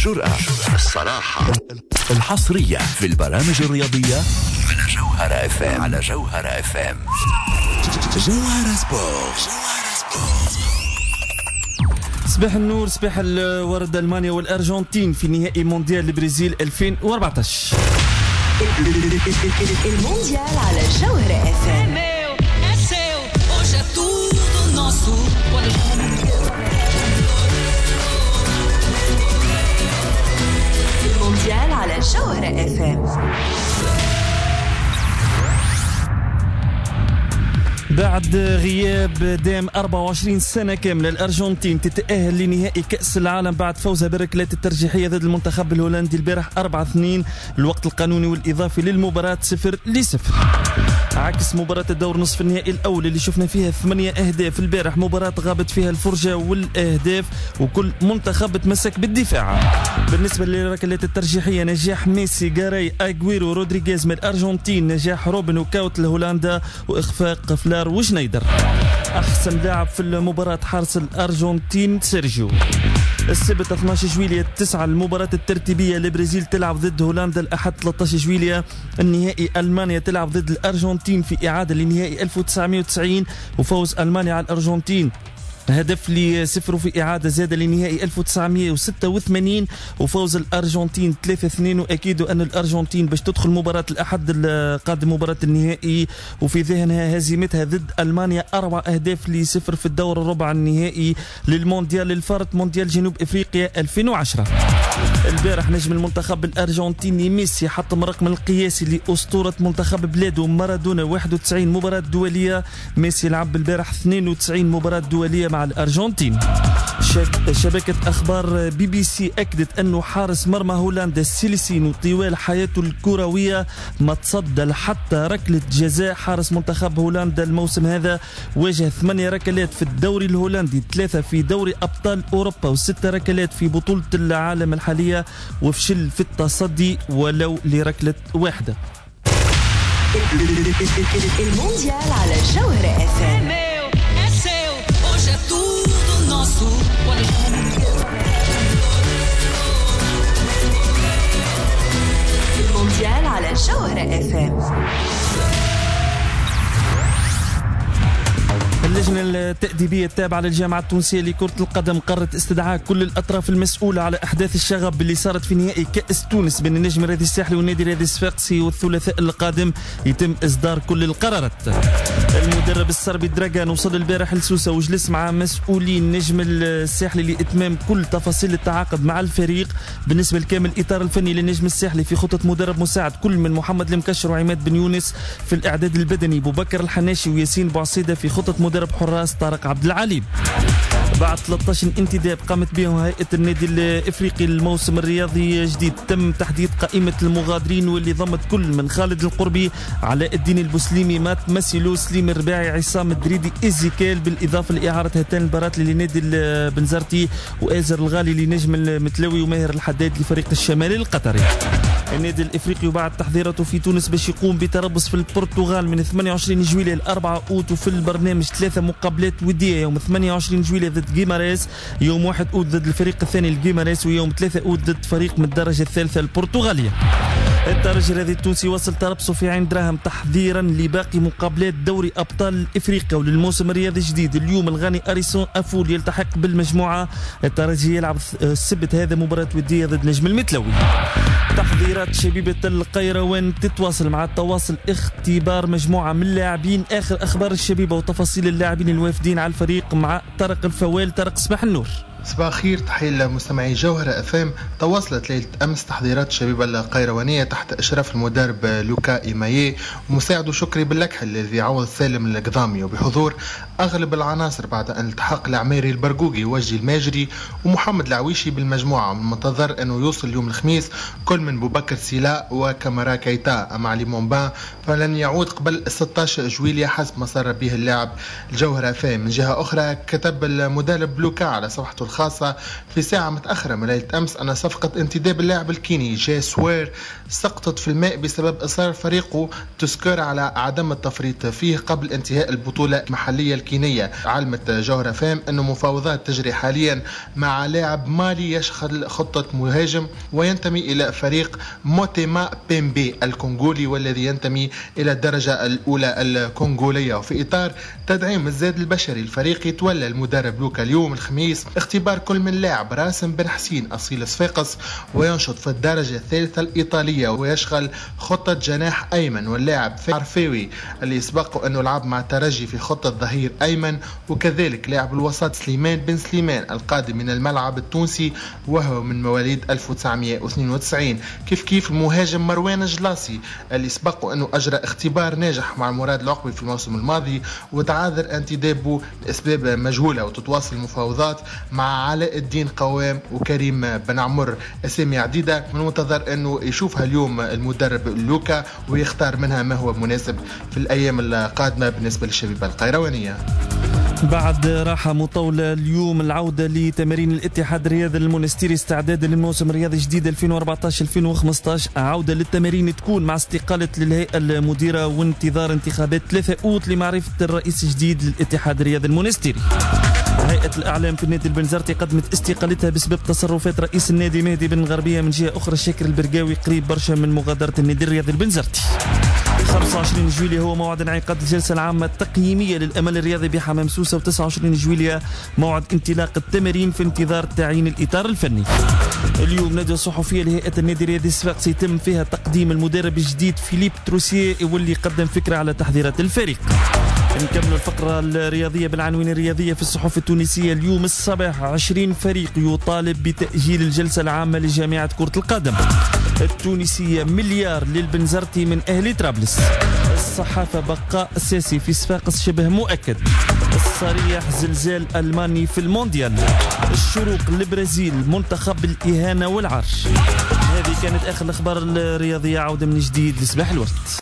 الجرأة، الصراحة، الحصرية في البرامج الرياضية على جوهرة FM. على جوهرة FM. جوهرة سبورت. صباح النور، صباح الورد. ألمانيا والأرجنتين في نهائي مونديال البرازيل 2014. المونديال على جوهرة FM. المونديال على جوهرة FM. بعد غياب دام 24 سنة كاملة، الأرجنتين تتأهل لنهائي كأس العالم بعد فوزها بالركلات الترجيحية ضد المنتخب الهولندي البارح 4-2. الوقت القانوني والإضافي للمباراة 0-0، عكس مباراة الدور نصف النهائي الأول اللي شفنا فيها 8 أهداف. البارح مباراة غابت فيها الفرجة والأهداف وكل منتخب تمسك بالدفاع. بالنسبة للركلات الترجيحية، نجاح ميسي، غاراي، أغويرو، رودريغيز من الأرجنتين، نجاح روبن وكاوت لهولندا، وإخفاق فلار وشنايدر. أحسن لاعب في المباراة حارس الأرجنتين سيرجيو. السبت 12 جويلية 9 المباراة الترتيبية، البرازيل تلعب ضد هولندا. الأحد 13 جويلية النهائي، ألمانيا تلعب ضد الأرجنتين في إعادة لنهائي 1990 وفوز ألمانيا على الأرجنتين هدف ل0 في إعادة زاد لنهائي 1986 وفوز الأرجنتين 3-2. وأكيد أن الأرجنتين باش تدخل مباراة الأحد القادم مباراة النهائي وفي ذهنها هزيمتها ضد ألمانيا 4 أهداف ل0 في الدور الربع النهائي للمونديال الفرد مونديال جنوب إفريقيا 2010. البارح نجم المنتخب الأرجنتيني ميسي حطم الرقم القياسي لأسطورة منتخب بلاده مارادونا، 91 مباراة دولية. ميسي لعب البارح 92 مباراة دولية مع الأرجنتين. شبكة أخبار BBC أكدت أنه حارس مرمى هولندا السيليسينو طوال حياته الكروية ما تصدى حتى ركلة جزاء. حارس منتخب هولندا الموسم هذا واجه 8 ركلات في الدوري الهولندي، 3 في دوري أبطال أوروبا و6 ركلات في بطولة العالم الحالية، وفشل في التصدي ولو لركلة واحدة. المونديال على جوهرة FM. المونديال على جوهرة FM. اللجنة التأديبية التابعة للجامعة التونسية لكرة القدم قررت استدعاء كل الأطراف المسؤولة على أحداث الشغب اللي صارت في نهائي كأس تونس بين النجم الرياضي الساحلي والنادي الرياضي الصفاقسي، والثلاثاء القادم يتم إصدار كل القرارات. المدرب الصربي دراغان وصل البارح لسوسة وجلس مع مسؤولين نجم الساحلي لإتمام كل تفاصيل التعاقد مع الفريق. بالنسبة لكامل الإطار الفني للنجم الساحلي في خطة مدرب مساعد كل من محمد المكشر وعماد بن يونس في الإعداد البدني، بوبكر الحناشي وياسين بوعصيدة في خطة مدرب حراس طارق عبد العليم. بعد 13 انتداب قامت بهم هيئة النادي الإفريقي الموسم الرياضي جديد، تم تحديد قائمة المغادرين واللي ضمت كل من خالد القربي، علاء الدين البسليمي، مات مسيلو، سليم الرباعي، عصام الدريدي، إيزيكيل، بالإضافة لإعارة هاتان البراتلي لنادي البنزرتي، وآزر الغالي لنجم المتلوي، وماهر الحداد لفريق الشمالي القطري. النادي الإفريقي وبعد تحضيراته في تونس باش يقوم بتربص في البرتغال من 28 جويلية ل4 أوت، وفي البرنامج 3 مقابلات ودية، يوم 28 جويلية ضد جيماريس، يوم 1 أوت ضد الفريق الثاني الجيماريس، ويوم 3 أوت ضد فريق من الدرجة الثالثة البرتغالية. الترجي الرياضي التونسي وصل تربصه في عين دراهم تحضيرا لباقي مقابلات دوري أبطال إفريقيا وللموسم الرياضي الجديد. اليوم الغاني أريسون أفول يلتحق بالمجموعة. الترجي يلعب السبت هذا مباراة ودية ضد نجم المتلوي. تحضيرات شبيبة القيروان تتواصل مع التواصل اختبار مجموعة من اللاعبين. آخر أخبار الشبيبة وتفاصيل اللاعبين الوافدين على الفريق مع طارق الفوال. طارق صباح النور. صباح الخير، تحية لمستمعي جوهرة FM. تواصلت ليلة أمس تحضيرات الشبيبة القيروانية تحت إشراف المدرب لوكا إيمايي ومساعده شكري باللكحل الذي عوض سالم القضامي، وبحضور أغلب العناصر بعد أن التحق العميري البرقوقي وجي الماجري ومحمد العويشي بالمجموعة. من المنتظر أنه يوصل يوم الخميس كل من بوبكر سيلاء وكامارا كايتا. أما علي مومبان فلن يعود قبل 16 جويلية حسب ما صار به اللاعب الجوهرة FM. من جهة أخرى كتب المدرب لوكا على صفحته وخاصة في ساعة متأخرة من ليلة أمس أن صفقة انتداب اللاعب الكيني جاي سوير سقطت في الماء بسبب إصرار فريقه تسكر على عدم التفريط فيه قبل انتهاء البطولة المحلية الكينية. علمت جوهرة فام أن مفاوضات تجري حاليا مع لاعب مالي يشغل خطة مهاجم وينتمي إلى فريق موتيما بيمبي الكونغولي والذي ينتمي إلى الدرجة الأولى الكونغولية. وفي إطار تدعيم الزاد البشري الفريق يتولى المدرب لوكا اليوم الخميس اختبار كل من لاعب راسم بن حسين أصيل صفاقس وينشط في الدرجة الثالثة الإيطالية ويشغل خطة جناح أيمن واللاعب عرفاوي اللي يسبق أنه لعب مع الترجي في خطة ظهير أيمن وكذلك لاعب الوسط سليمان بن سليمان القادم من الملعب التونسي وهو من مواليد 1992. كيف المهاجم مروان جلاسي اللي سبق أنه أجرى اختبار ناجح مع مراد العقبي في الموسم الماضي وتعذر انتدابه لأسباب مجهولة وتتواصل المفاوضات مع علاء الدين قوام وكريم بن عمر. أسامي عديدة من المنتظر أنه يشوفها اليوم المدرب لوكا ويختار منها ما هو مناسب في الأيام القادمة بالنسبة للشبيبة القيروانية. بعد راحة مطولة اليوم العودة لتمارين الاتحاد الرياضي المونستيري استعدادا للموسم الرياضي الجديد 2014-2015. عودة للتمارين تكون مع استقالة للهيئة المديرة وانتظار انتخابات 3 أوت لمعرفة الرئيس الجديد للاتحاد الرياضي المونستيري. هيئة الأعلام في النادي البنزرتي قدمت استقالتها بسبب تصرفات رئيس النادي مهدي بن غربية. من جهة أخرى الشاكر البرقاوي قريب برشا من مغادرة النادي الرياضي البنزرتي. 25 جويلية هو موعد انعقاد الجلسة العامة التقييمية للأمل الرياضي بحمام سوسة و29 جويلية موعد انطلاق التمارين في انتظار تعيين الإطار الفني. اليوم ندوة صحفية لهيئة النادي الرياضي الصفاقسي سيتم فيها تقديم المدرب الجديد فيليب تروسيه واللي قدم فكرة على تحضيرات الفريق. نكمل الفقرة الرياضية بالعناوين الرياضية في الصحف التونسية. اليوم الصباح 20 فريق يطالب بتأجيل الجلسة العامة لجامعة كرة القدم التونسية. مليار للبنزرتي من أهلي طرابلس. الصحافة بقاء أساسي في صفاقس شبه مؤكد. الصريح زلزال ألماني في المونديال. الشروق البرازيل منتخب الإهانة والعرش. هذه كانت آخر الأخبار الرياضية. عودة من جديد لصباح الورد.